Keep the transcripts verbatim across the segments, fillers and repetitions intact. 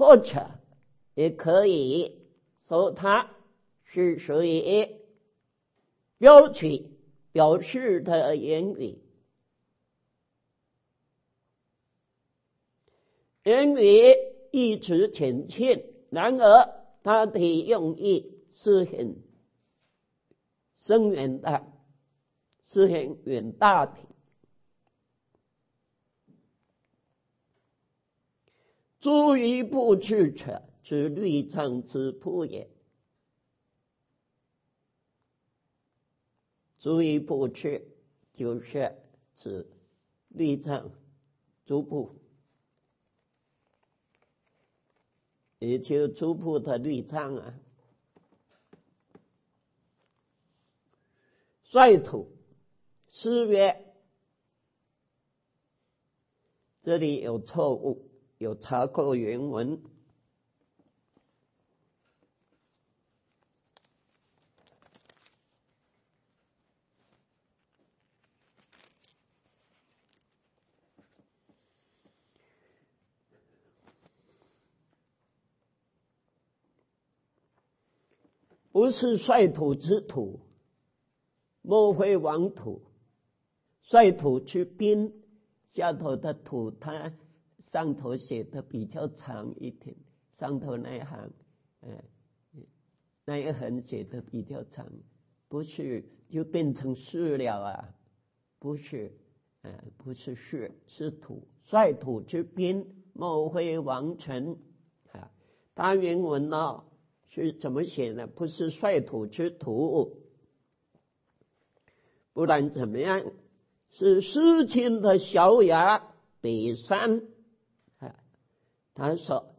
或者也可以说它是属于标题表示的言语。言语意指浅浅，然而它的用意是很深远的，是很远大的。诸于不智者，指律藏之仆也。诸于不智就是指律藏诸部，也就是诸部的律藏啊。率土诗曰，这里有错误，有查过原文。不是率土之土，莫非王土。率土之滨，下头的土，它上头写的比较长一点，上头那一行，呃，那一横写的比较长，不是就变成是了啊？不是，呃，不是是，是土。率土之滨，莫非王臣啊？它原文呢是怎么写呢？不是率土之土，不然怎么样？是诗经的小雅北山啊，他说：“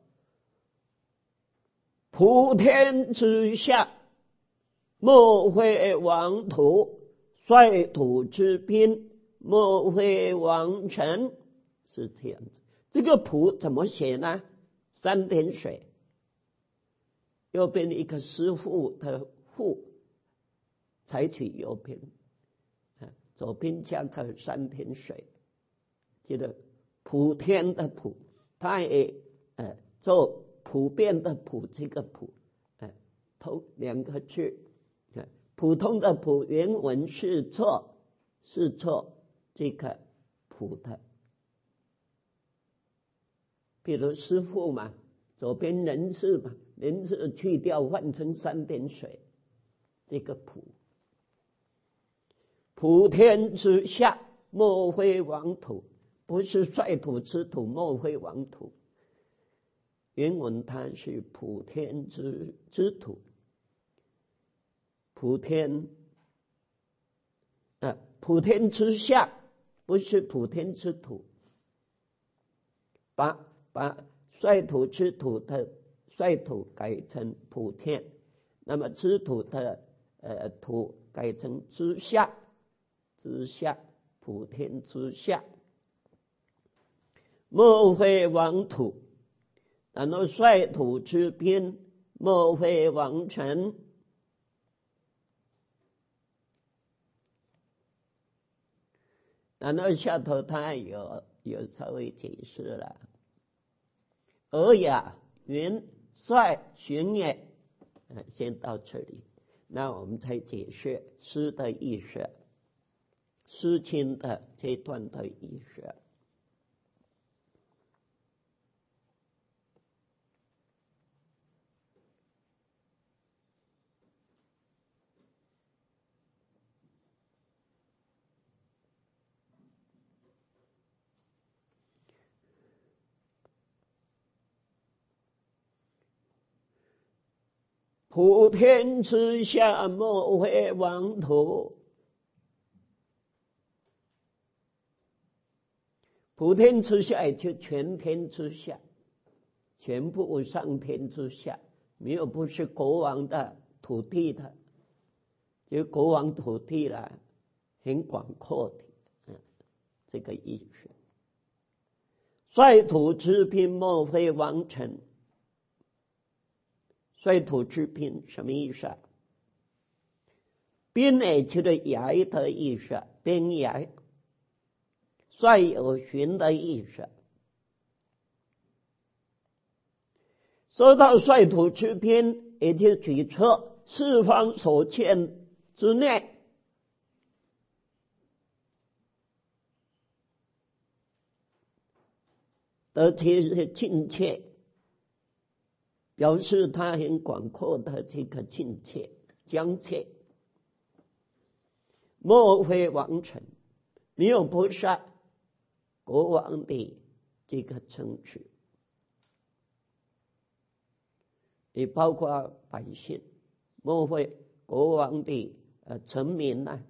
普天之下，莫非王土；率土之滨，莫非王臣。”是这样子。这个普怎么写呢？三点水，右边一个师傅的傅，采取右边，左边加个三点水，这个普天的普，它也呃做普遍的普，这个普，呃，头两个字，呃，普通的普原文是错，是错这个普的。比如师傅嘛，左边人字嘛，人字去掉换成三点水，这个普。普天之下，莫非王土，不是率土之土，莫非王土。原文它是普天之之土，普天，啊，普天之下，不是普天之土。把把率土之土的率土改成普天，那么之土的呃土改成之下，之下，普天之下，莫非王土。然后率土之滨，莫非王臣。然后下头他有有稍微解释了。尔雅云率循也，先到这里，那我们才解释诗的意思，诗经的这段的意思。普天之下，莫非王土。普天之下，也就全天之下，全部上天之下，没有不是国王的土地的，就国王土地了，很广阔的，嗯，这个意思。率土之滨，莫非王臣。率土之滨什么意思啊？滨也就是崖的意思，边崖。率有循的意思。 说到率土之滨，也就举出四方所见之内，而且是境界，表示它很广阔的这个境界疆界。莫非王臣，没有菩萨国王的这个称许，也包括百姓，莫非国王的呃臣民呢？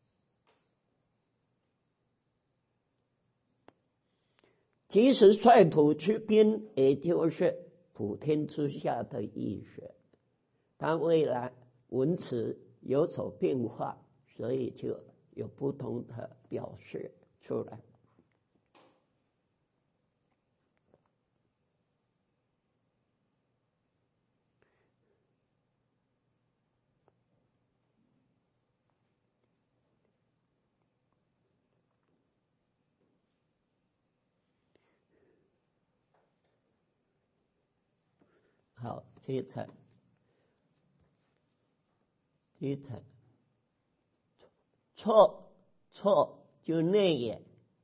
其实率土之滨，也就是普天之下的意思。它为了文词有所变化，所以就有不同的表示出来。好，接着，接着，错错就内也，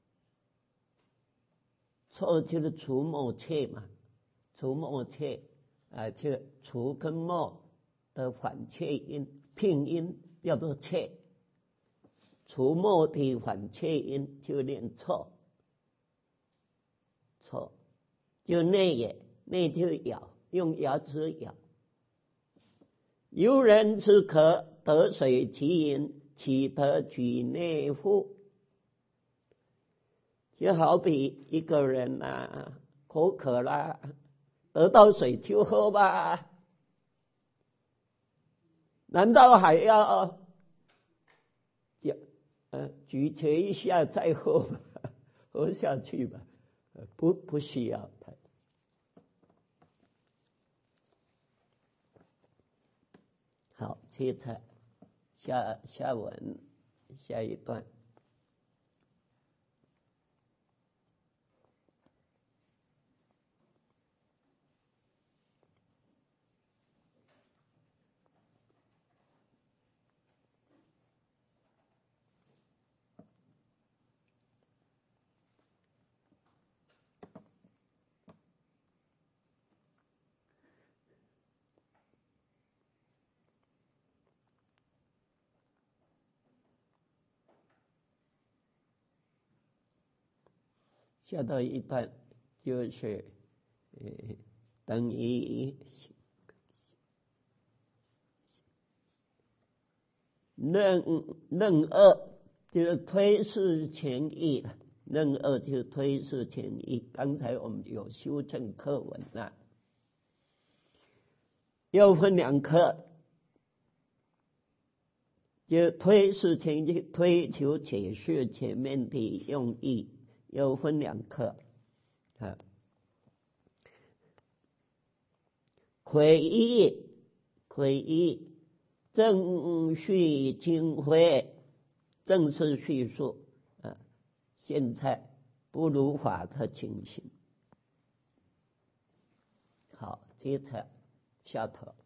错就是除末切嘛，除末切啊，就除跟末的反切音拼音叫做切，除末的反切音就念错，错就内也，内就咬。用牙齿咬，由人之渴，得水其饮，岂得举内乎？就好比一个人啊，口渴啦，得到水就喝吧，难道还要呃咀嚼一下再喝吗？喝下去吧？不，不需要它。好，接着下下文下一段。下到一段就是呃等于任任二，就是推事前义了，任二就推事前义。刚才我们有修正课文了，又分两课，就推事前义，推求解释前面的用意。又分两课啊，魁一，魁一，正叙经会，正式叙述啊，现在不如法的情形。好，接着下头，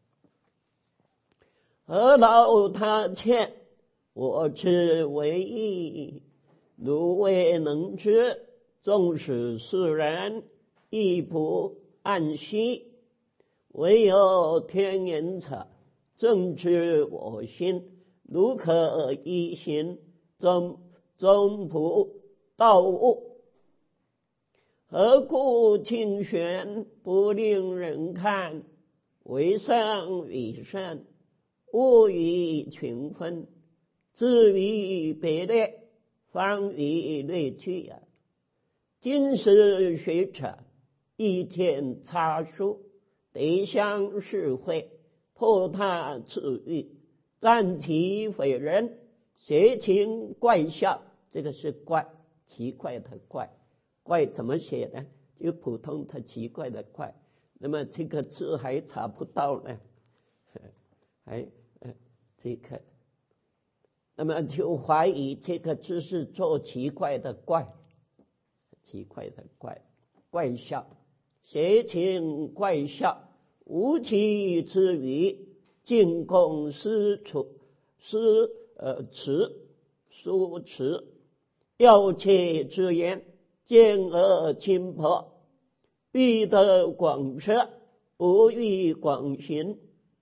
何劳他欠，我之为义。如未能知，纵使世人亦不谙息。唯有天眼者，正知我心，如可一心，终终不到物。何故清玄不令人看？为上与善，物以群分，至于别列，方以类聚啊！今时学者，一天差殊，得相是会，破他次欲，赞其匪人，邪情怪笑。这个是怪，奇怪的怪。怪怎么写呢？就普通的奇怪的怪。那么这个字还查不到呢，还呃这个。那么就怀疑这个字是做奇怪的怪，奇怪的怪，怪笑，邪情怪笑， 无其之语，进贡师处师呃辞书辞，要切之言，见而亲颇，必得广摄，不欲广行。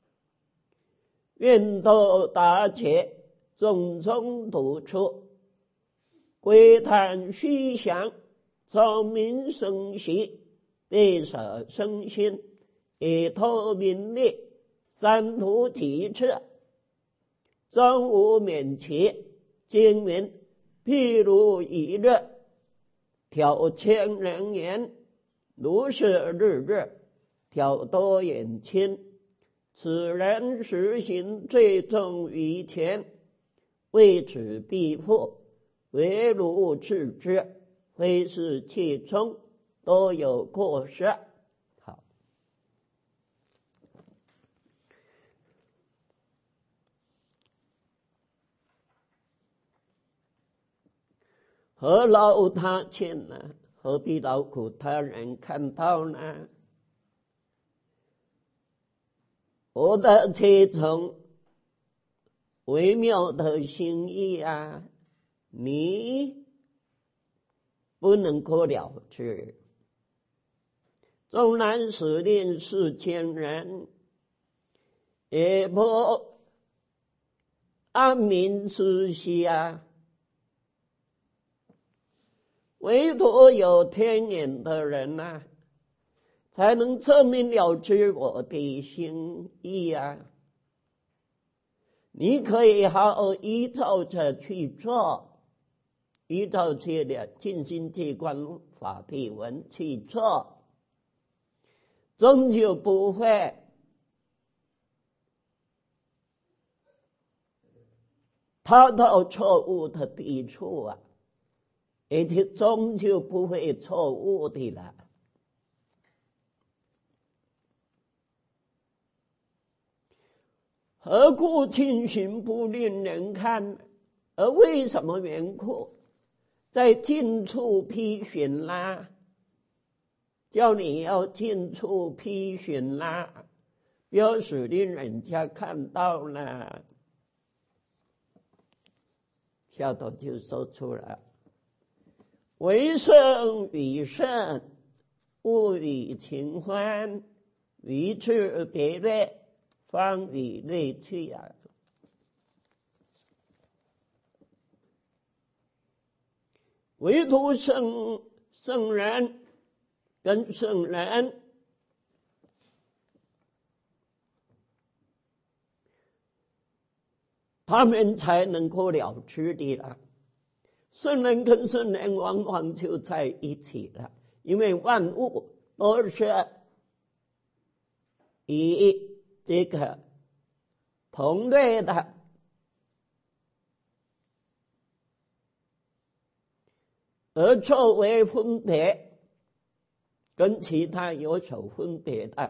愿斗达且，种种独处，归谈虚想，昭民生息，必舍生心，以透明利，三途体彻，终无免其。经云：譬如一日，挑千人言，如是日日，挑多眼亲。此人实行最重于前，为此必复，唯如治之，非是其中，都有过失。好，何劳他见呢？何必劳苦他人看到呢？我的其中微妙的心意啊，你不能够了知。纵然使令世间人，也不安民之息啊。唯独有天眼的人啊，才能彻明了知我的心意啊！你可以好好依照着去做，依照这的尽心尽观法的文去做，终究不会踏到错误的地处啊，而且终究不会错误的了。何故进行不令人看？而为什么缘故？在近处批询啦，叫你要近处批询啦，不要使令人家看到了。下头就说出来：为圣与圣，勿与情欢，彼此别类，方与类去啊！唯独圣圣人跟圣人，他们才能够了知的了。圣人跟圣人往往就在一起了，因为万物都是以这个同类的，而作为分别，跟其他有所分别的，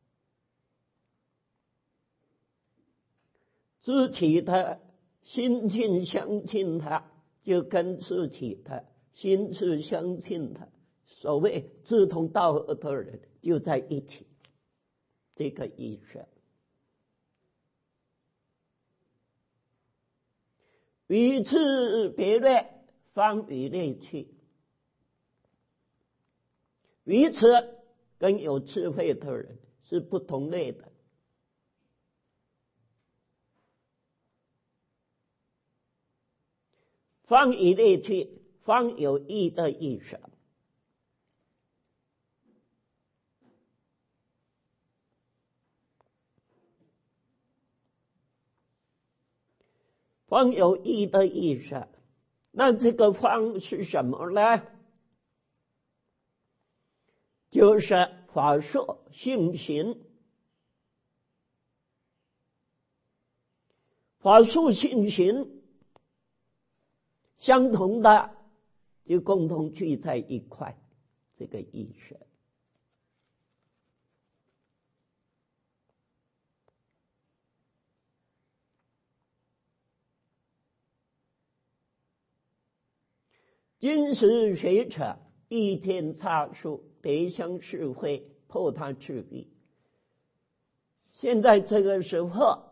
自己的心境相近的，就跟自己的心智相近的，所谓志同道合的人就在一起，这个意思。彼此别类，方与类去。彼此跟有智慧的人是不同类的。方与类去，方有义的意思。方有义的意思，那这个方是什么呢？就是法术性行。法术性行相同的，就共同聚在一块，这个意思。今时学者一天差数，得相是会，破他之意。 现在这个时候，